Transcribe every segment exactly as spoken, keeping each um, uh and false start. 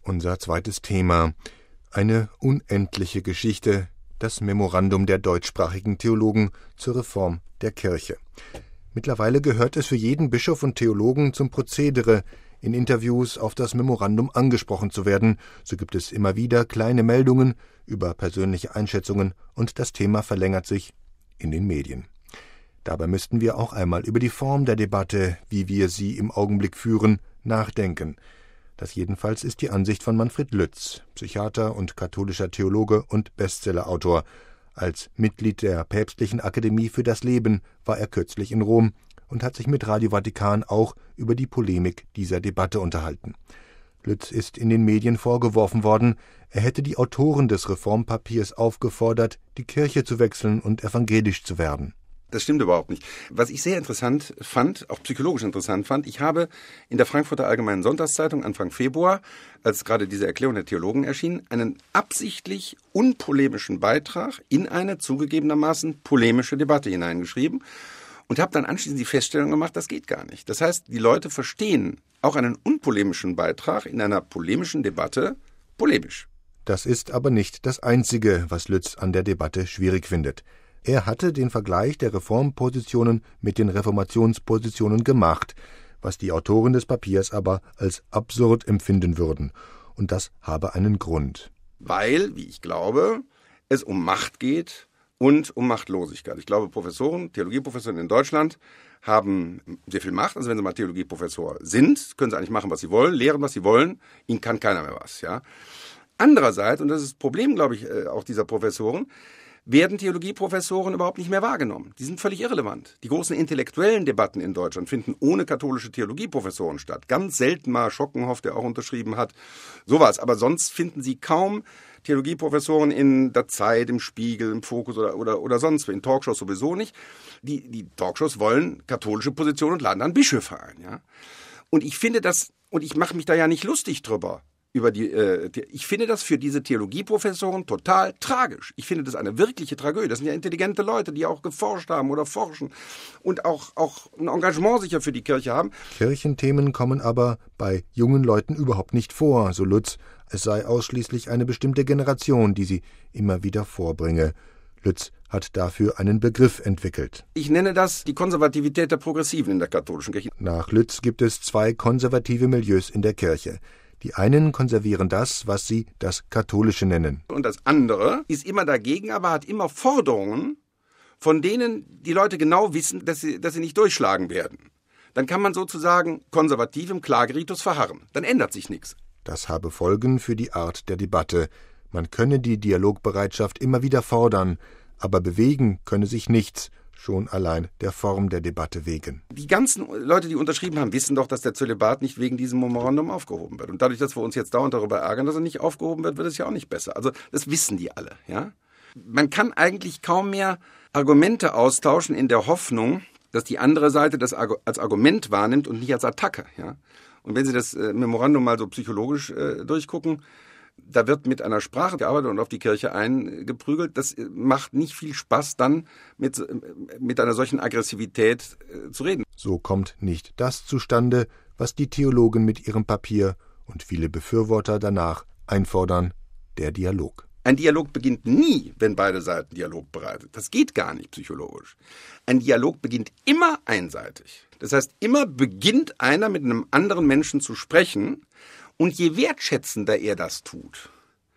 Unser zweites Thema. Eine unendliche Geschichte, das Memorandum der deutschsprachigen Theologen zur Reform der Kirche. Mittlerweile gehört es für jeden Bischof und Theologen zum Prozedere, in Interviews auf das Memorandum angesprochen zu werden. So gibt es immer wieder kleine Meldungen über persönliche Einschätzungen und das Thema verlängert sich in den Medien. Dabei müssten wir auch einmal über die Form der Debatte, wie wir sie im Augenblick führen, nachdenken. Das jedenfalls ist die Ansicht von Manfred Lütz, Psychiater und katholischer Theologe und Bestsellerautor. Als Mitglied der Päpstlichen Akademie für das Leben war er kürzlich in Rom und hat sich mit Radio Vatikan auch über die Polemik dieser Debatte unterhalten. Lütz ist in den Medien vorgeworfen worden, er hätte die Autoren des Reformpapiers aufgefordert, die Kirche zu wechseln und evangelisch zu werden. Das stimmt überhaupt nicht. Was ich sehr interessant fand, auch psychologisch interessant fand, ich habe in der Frankfurter Allgemeinen Sonntagszeitung Anfang Februar, als gerade diese Erklärung der Theologen erschien, einen absichtlich unpolemischen Beitrag in eine zugegebenermaßen polemische Debatte hineingeschrieben und habe dann anschließend die Feststellung gemacht, das geht gar nicht. Das heißt, die Leute verstehen auch einen unpolemischen Beitrag in einer polemischen Debatte polemisch. Das ist aber nicht das Einzige, was Lütz an der Debatte schwierig findet. Er hatte den Vergleich der Reformpositionen mit den Reformationspositionen gemacht, was die Autoren des Papiers aber als absurd empfinden würden. Und das habe einen Grund. Weil, wie ich glaube, es um Macht geht und um Machtlosigkeit. Ich glaube, Professoren, Theologieprofessoren in Deutschland haben sehr viel Macht. Also wenn sie mal Theologieprofessor sind, können sie eigentlich machen, was sie wollen, lehren, was sie wollen. Ihnen kann keiner mehr was. Ja. Andererseits, und das ist das Problem, glaube ich, auch dieser Professoren, werden Theologieprofessoren überhaupt nicht mehr wahrgenommen. Die sind völlig irrelevant. Die großen intellektuellen Debatten in Deutschland finden ohne katholische Theologieprofessoren statt. Ganz selten mal Schockenhoff, der auch unterschrieben hat, sowas. Aber sonst finden Sie kaum Theologieprofessoren in der Zeit, im Spiegel, im Fokus oder, oder, oder sonst, in Talkshows sowieso nicht. Die, die Talkshows wollen katholische Positionen und laden dann Bischöfe ein. Ja? Und ich finde das, und ich mache mich da ja nicht lustig drüber, Über die, äh, die, ich finde das für diese Theologieprofessoren total tragisch. Ich finde das eine wirkliche Tragödie. Das sind ja intelligente Leute, die auch geforscht haben oder forschen und auch, auch ein Engagement sicher für die Kirche haben. Kirchenthemen kommen aber bei jungen Leuten überhaupt nicht vor, so Lütz. Es sei ausschließlich eine bestimmte Generation, die sie immer wieder vorbringe. Lütz hat dafür einen Begriff entwickelt. Ich nenne das die Konservativität der Progressiven in der katholischen Kirche. Nach Lütz gibt es zwei konservative Milieus in der Kirche. Die einen konservieren das, was sie das Katholische nennen. Und das andere ist immer dagegen, aber hat immer Forderungen, von denen die Leute genau wissen, dass sie, dass sie nicht durchschlagen werden. Dann kann man sozusagen konservativ im Klageritus verharren. Dann ändert sich nichts. Das habe Folgen für die Art der Debatte. Man könne die Dialogbereitschaft immer wieder fordern, aber bewegen könne sich nichts, schon allein der Form der Debatte wegen. Die ganzen Leute, die unterschrieben haben, wissen doch, dass der Zölibat nicht wegen diesem Memorandum aufgehoben wird. Und dadurch, dass wir uns jetzt dauernd darüber ärgern, dass er nicht aufgehoben wird, wird es ja auch nicht besser. Also das wissen die alle. Ja? Man kann eigentlich kaum mehr Argumente austauschen in der Hoffnung, dass die andere Seite das als Argument wahrnimmt und nicht als Attacke. Ja? Und wenn Sie das Memorandum mal so psychologisch äh, durchgucken, da wird mit einer Sprache gearbeitet und auf die Kirche eingeprügelt. Das macht nicht viel Spaß, dann mit, mit einer solchen Aggressivität äh, zu reden. So kommt nicht das zustande, was die Theologen mit ihrem Papier und viele Befürworter danach einfordern, der Dialog. Ein Dialog beginnt nie, wenn beide Seiten Dialog bereiten. Das geht gar nicht psychologisch. Ein Dialog beginnt immer einseitig. Das heißt, immer beginnt einer mit einem anderen Menschen zu sprechen. Und je wertschätzender er das tut,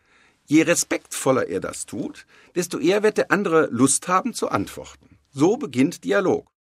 je respektvoller er das tut, desto eher wird der andere Lust haben zu antworten. So beginnt Dialog.